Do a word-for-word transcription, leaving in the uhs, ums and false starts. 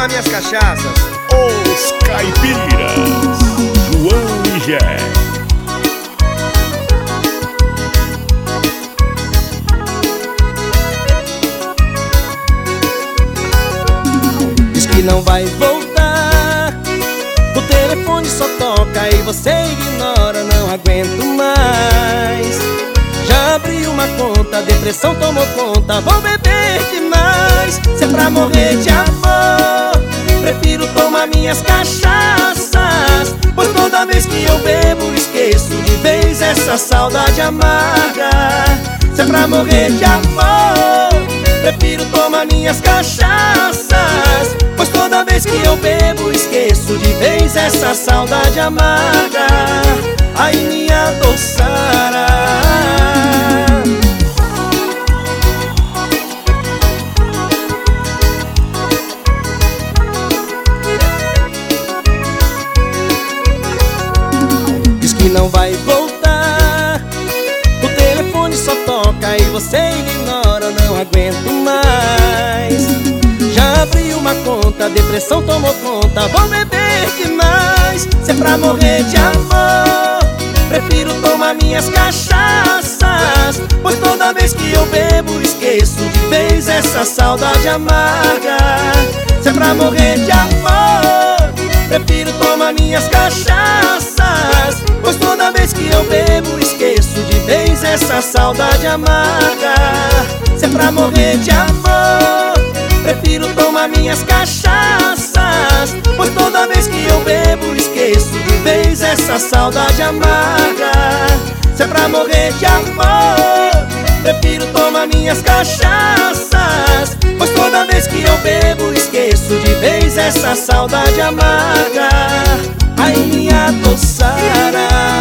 tomar minhas cachaças. Os Caipiras, João e Jé. Diz que não vai voltar, o telefone só toca e você ignora. Não aguento mais, já abri uma conta, depressão tomou conta. Vou beber demais, se é pra morrer de amor, prefiro tomar minhas cachaças, pois toda vez que eu bebo esqueço de vez essa saudade amarga. Se é pra morrer de amor, prefiro tomar minhas cachaças, pois toda vez que eu bebo esqueço de vez essa saudade amarga. Ai, minha doçara. Diz que não vai voltar, o telefone só toca e você ignora. Não aguento mais, já abri uma conta, depressão tomou conta. Vou beber demais, se é pra morrer de amor, prefiro tomar minhas cachaças, pois toda vez que eu bebo esqueço de vez essa saudade amarga. Se é pra morrer de amor, prefiro tomar minhas cachaças, pois toda vez que eu bebo esqueço de vez essa saudade amarga. Se é pra morrer de amor, prefiro tomar minhas cachaças, pois toda vez que eu bebo esqueço de vez essa saudade amarga. Se é pra morrer de amor, prefiro tomar minhas cachaças, pois toda vez que eu bebo esqueço de vez essa saudade amarga. Ai, minha doçara.